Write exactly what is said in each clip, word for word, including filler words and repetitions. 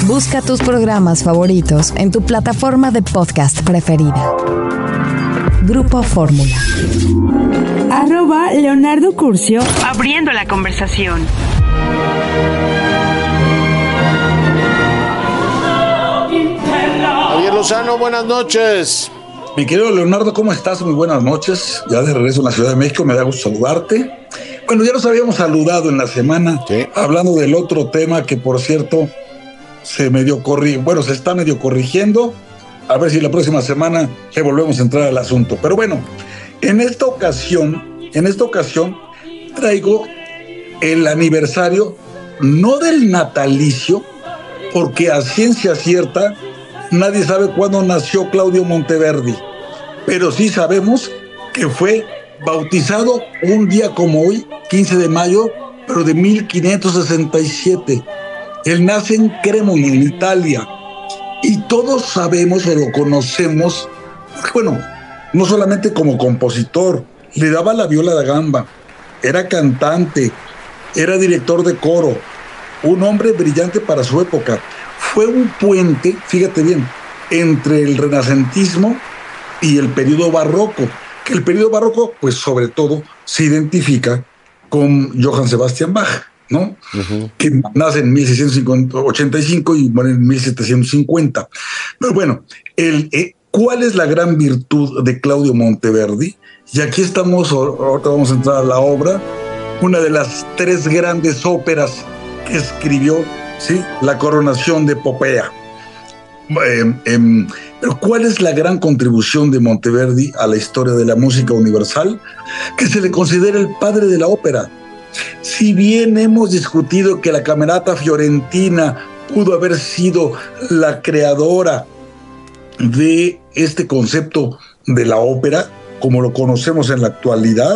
Busca tus programas favoritos en tu plataforma de podcast preferida. Grupo Fórmula. Arroba Leonardo Curcio. Abriendo la conversación. Javier Lozano, buenas noches. Mi querido Leonardo, ¿cómo estás? Muy buenas noches. Ya de regreso en la Ciudad de México, me da gusto saludarte. Bueno, ya nos habíamos saludado en la semana, sí, hablando del otro tema que, por cierto, se medio corri... bueno, se está medio corrigiendo. A ver si la próxima semana le volvemos a entrar al asunto. Pero bueno, en esta ocasión, en esta ocasión traigo el aniversario, no del natalicio, porque a ciencia cierta nadie sabe cuándo nació Claudio Monteverdi, pero sí sabemos que fue bautizado un día como hoy, quince de mayo, pero de mil quinientos sesenta y siete. Él nace en Cremona, en Italia, y todos sabemos o lo conocemos, bueno, no solamente como compositor, le daba la viola da gamba, era cantante, era director de coro, un hombre brillante para su época. Fue un puente, fíjate bien, entre el renacentismo y el periodo barroco, que el periodo barroco, pues sobre todo, se identifica con Johann Sebastian Bach, ¿no? Uh-huh. Que nace en mil seiscientos ochenta y cinco y muere en mil setecientos cincuenta. Pero bueno, el, eh, ¿cuál es la gran virtud de Claudio Monteverdi? Y aquí estamos, ahorita vamos a entrar a la obra, una de las tres grandes óperas que escribió, ¿sí? La Coronación de Popea. Eh, eh, pero ¿cuál es la gran contribución de Monteverdi a la historia de la música universal? Que se le considera el padre de la ópera. Si bien hemos discutido que la Camerata Fiorentina pudo haber sido la creadora de este concepto de la ópera, como lo conocemos en la actualidad,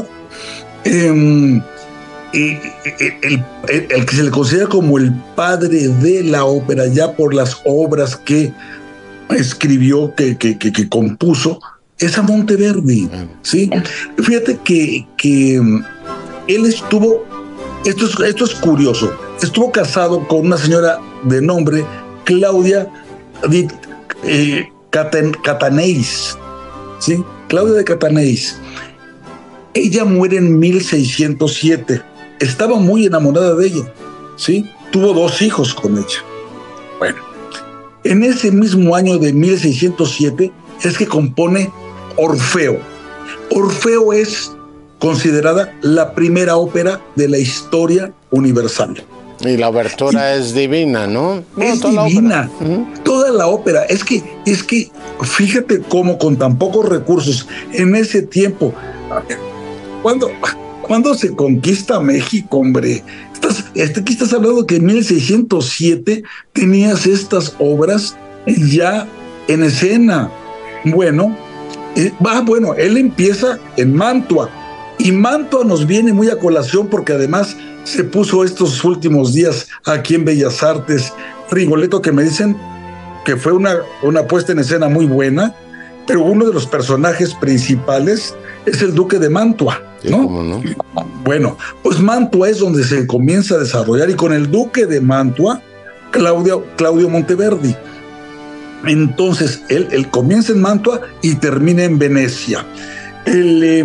eh, El, el, el, el que se le considera como el padre de la ópera, ya por las obras que escribió, que, que, que, que compuso, es a Monteverdi, ¿sí? Fíjate que, que él estuvo, esto es, esto es curioso, estuvo casado con una señora de nombre Claudia de eh, Catanei, ¿sí? Claudia de Catanei. Ella muere en mil seiscientos siete. Estaba muy enamorada de ella, ¿sí? Tuvo dos hijos con ella. Bueno, en ese mismo año de mil seiscientos siete es que compone Orfeo. Orfeo es considerada la primera ópera de la historia universal. Y la obertura y es divina, ¿no? no es toda divina, la uh-huh. toda la ópera. Es que, es que, fíjate cómo con tan pocos recursos, en ese tiempo, ¿cuándo, ¿cuándo se conquista México, hombre? Estás, este, aquí estás hablando que en mil seiscientos siete tenías estas obras ya en escena. Bueno, eh, ah, bueno, él empieza en Mantua, y Mantua nos viene muy a colación porque además se puso estos últimos días aquí en Bellas Artes Rigoletto, que me dicen que fue una, una puesta en escena muy buena, pero uno de los personajes principales es el duque de Mantua, ¿no? Sí, ¿cómo no? Bueno, pues Mantua es donde se comienza a desarrollar, y con el duque de Mantua, Claudio, Claudio Monteverdi. Entonces, él, él comienza en Mantua y termina en Venecia. El... Eh,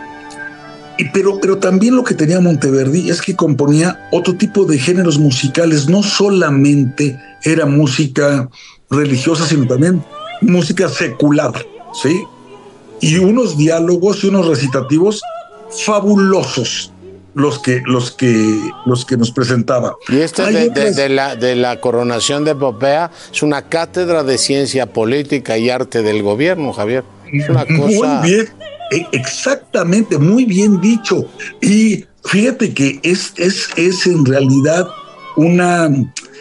Pero, pero también lo que tenía Monteverdi es que componía otro tipo de géneros musicales, no solamente era música religiosa, sino también música secular, ¿sí? Y unos diálogos y unos recitativos fabulosos los que, los que, los que nos presentaba. Y este de, otras... de, de, la, de la Coronación de Popea es una cátedra de ciencia política y arte del gobierno, Javier. Es una cosa... Muy bien. Exactamente, muy bien dicho. Y fíjate que es, es, es en realidad una...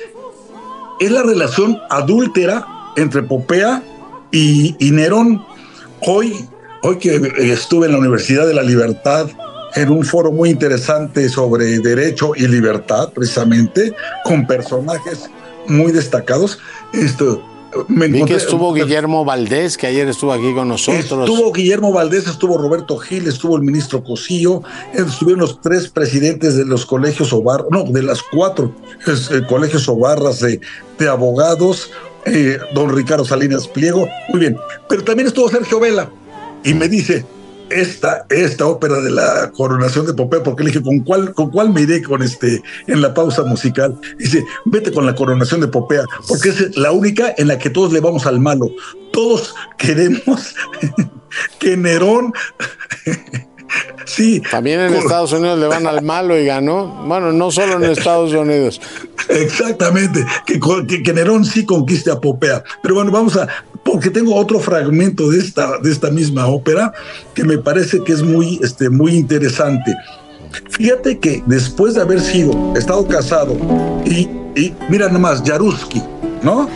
es la relación adúltera entre Popea y, y Nerón. Hoy, hoy que estuve en la Universidad de la Libertad, en un foro muy interesante sobre derecho y libertad, precisamente, con personajes muy destacados, esto, me Vi encontré, que estuvo Guillermo Valdés, que ayer estuvo aquí con nosotros. Estuvo Guillermo Valdés, estuvo Roberto Gil, estuvo el ministro Cosío, estuvieron los tres presidentes de los colegios o barras, no, de las cuatro es, eh, colegios o barras de, de abogados, eh, don Ricardo Salinas Pliego, muy bien. Pero también estuvo Sergio Vela y me dice, esta, esta ópera de la coronación de Popea, porque le dije, ¿con cuál, con cuál me iré con este, en la pausa musical? Dice, vete con la coronación de Popea, porque es la única en la que todos le vamos al malo. Todos queremos que Nerón... Sí. También en por... Estados Unidos le van al malo y ganó. Bueno, no solo en Estados Unidos. Exactamente, que, que, que Nerón sí conquiste a Popea. Pero bueno, vamos a, porque tengo otro fragmento de esta, de esta misma ópera que me parece que es muy, este, muy interesante. Fíjate que después de haber sido, estado casado, y, y mira nada más, Jaruski, ¿no?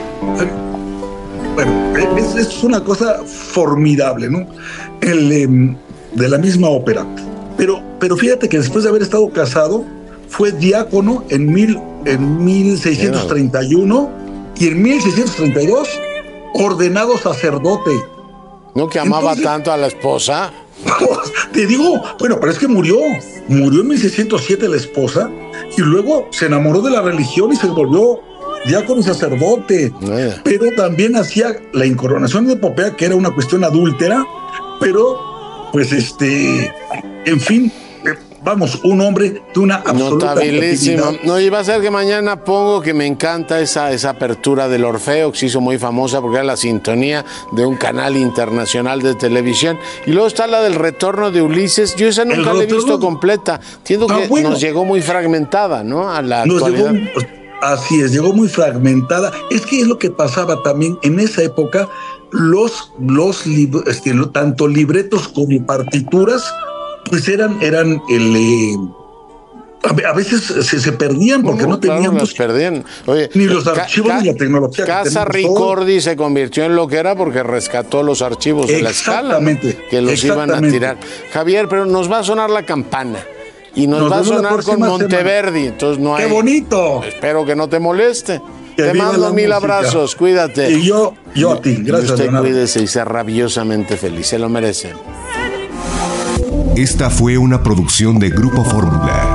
Bueno, es, es una cosa formidable, ¿no? El... Eh, de la misma ópera, pero, pero fíjate que después de haber estado casado fue diácono en, mil, en mil seiscientos treinta y uno y en mil seiscientos treinta y dos ordenado sacerdote. ¿No que amaba Entonces, tanto a la esposa? Te digo, bueno, pero es que murió, murió en mil seiscientos siete la esposa y luego se enamoró de la religión y se volvió diácono y sacerdote, eh. pero también hacía la incoronación de Popea, que era una cuestión adúltera, pero pues este, en fin, vamos, un hombre de una absoluta notabilísimo. No, y va a ser que mañana pongo que me encanta esa, esa apertura del Orfeo, que se hizo muy famosa porque era la sintonía de un canal internacional de televisión. Y luego está la del retorno de Ulises. Yo esa nunca la he visto completa. Entiendo que ah, bueno. nos llegó muy fragmentada, ¿no? A la nos actualidad. Llegó, así es, llegó muy fragmentada. Es que es lo que pasaba también en esa época. Los, los este, tanto libretos como partituras, pues eran, eran el, eh, a, a veces se, se perdían porque no, no claro, teníamos las perdían. Oye, ni los archivos ni la tecnología. Casa Ricordi todo. Se convirtió en lo que era porque rescató los archivos de la escala, ¿no? Que los iban a tirar. Javier, pero nos va a sonar la campana. Y nos, nos va a sonar con Monteverdi, semana. Entonces no hay. ¡Qué bonito! Espero que no te moleste. Que te mando mil música. Abrazos, cuídate. Y yo, yo a ti, gracias. Y usted Leonardo. Cuídese y sea rabiosamente feliz, se lo merece. Esta fue una producción de Grupo Fórmula.